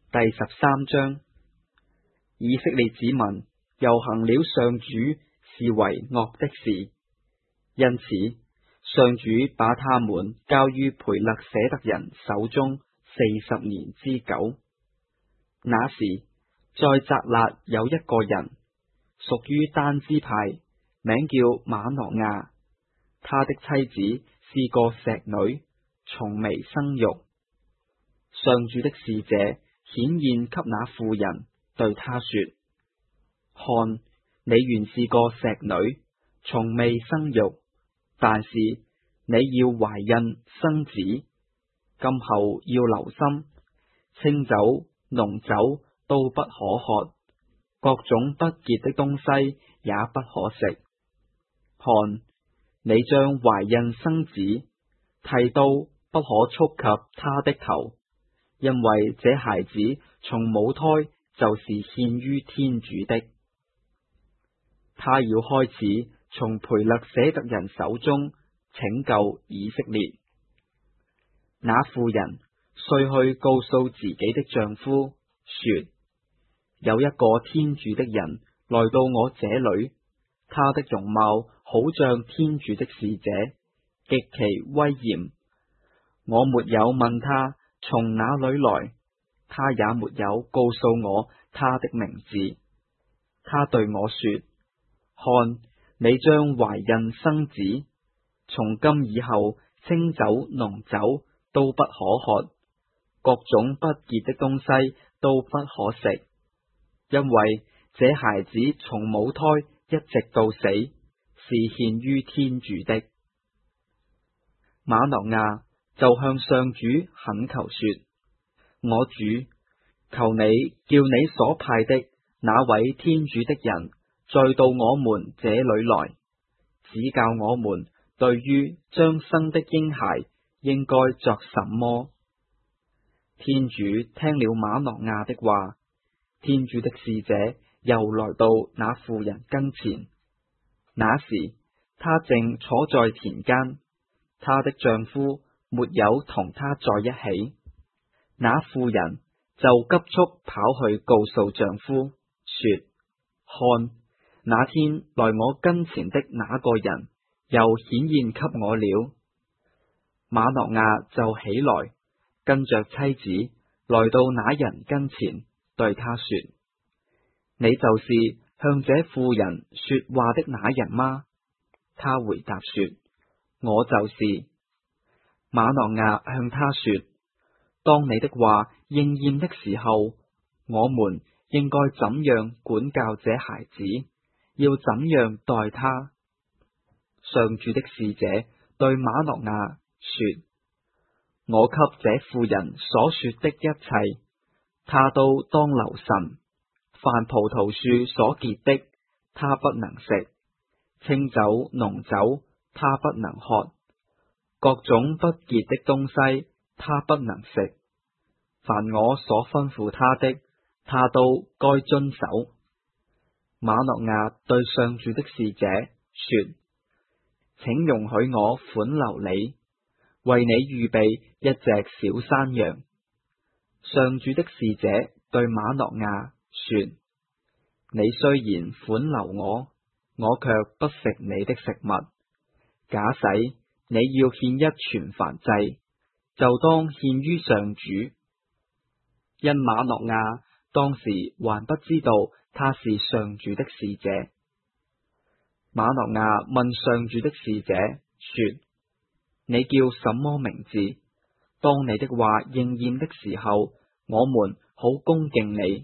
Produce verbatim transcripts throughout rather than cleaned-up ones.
第十三章。以色列子民又行了上主視為惡的事，因此上主把他們交於培勒舍特人手中四十年之久。那時在責辣有一個人，屬於丹支派，名叫瑪挪亞，他的妻子是個石女，從未生育。上主的使者顯現給那婦人，對他說：看，你原是個石女，從未生育，但是你要懷孕生子，今後要留心，清酒、濃酒都不可喝，各種不潔的東西也不可食。看，你將懷孕生子，剃刀不可觸及他的頭，因為這孩子從母胎就是獻於天主的。他要開始從培勒舍特人手中拯救以色列。那婦人遂去告訴自己的丈夫說：有一個天主的人來到我這裏，他的容貌好像天主的使者，極其威嚴。我沒有問他從哪裏來，他也沒有告訴我他的名字。他對我說：看，你將懷孕生子，從今以後清酒濃酒都不可喝，各種不潔的東西都不可食，因為這孩子從母胎一直到死，是獻於天主的。瑪挪亞就向上主懇求說：我主，求你叫你所派的那位天主的人再到我們這裏來，指教我們對於將生的嬰孩應該作什麼。天主聽了瑪挪亞的話，天主的使者又來到那婦人跟前。那時她正坐在田間，她的丈夫沒有同她在一起。那婦人就急速跑去告訴丈夫說：看，那天來我跟前的那個人又顯現給我了。瑪挪亞就起來，跟着妻子來到那人跟前，對他說：你就是向這婦人說話的那人嗎？他回答說：我就是。瑪挪亞向他說：當你的話應驗的時候，我們應該怎樣管教這孩子，要怎樣待他？上主的使者對瑪挪亞說：我給這婦人所說的一切，他都當留神。凡葡萄樹所結的，他不能食；清酒、濃酒，他不能喝；各種不潔的東西，他不能食。凡我所吩咐他的，他都該遵守。瑪挪亞對上主的使者說：請容許我款留你，為你預備一隻小山羊。上主的使者對瑪挪亞說：你雖然款留我，我卻不食你的食物。假使你要獻一全燔祭，就當獻於上主。因瑪挪亞當時還不知道他是上主的使者。瑪挪亞問上主的使者說：你叫什麼名字？當你的話應驗的時候，我們好恭敬你。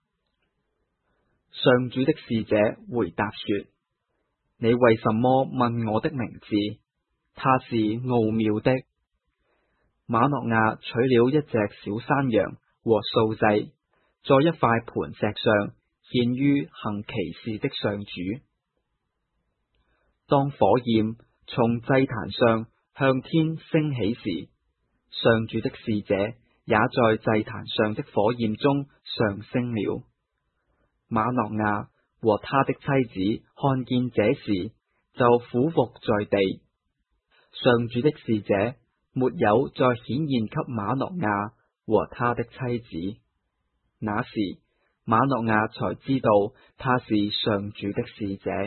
上主的使者回答說：你為什麼問我的名字？它是奧妙的。瑪挪亞取了一隻小山羊和素祭，在一塊磐石上獻於行奇事的上主。當火焰從祭壇上向天升起時，上主的使者也在祭壇上的火焰中上升了。瑪挪亞和他的妻子看見這事，就俯伏在地。上主的使者沒有再顯現給瑪挪亞和他的妻子。 那時瑪諾亞才知道他是上主的使者。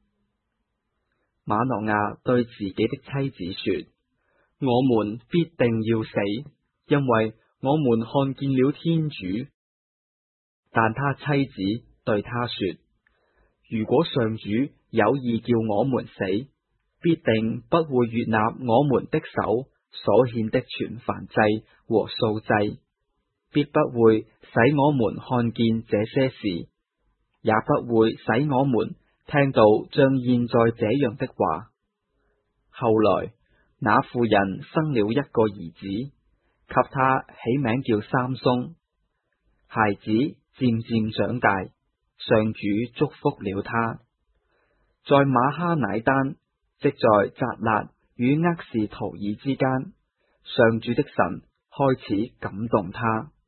瑪諾亞對自己的妻子說：我們必定要死，因為我們看見了天主。但他妻子對他說：如果上主有意叫我們死，必定不會悅納我們的手所獻的全燔祭和素祭，必不會使我們看見這些事，也不會使我們聽到像現在這樣的話。後來那婦人生了一個兒子，給他起名叫三松。孩子漸漸長大，上主祝福了他。在馬哈乃丹，即在扎勒與厄士圖爾之間，上主的神開始感動他。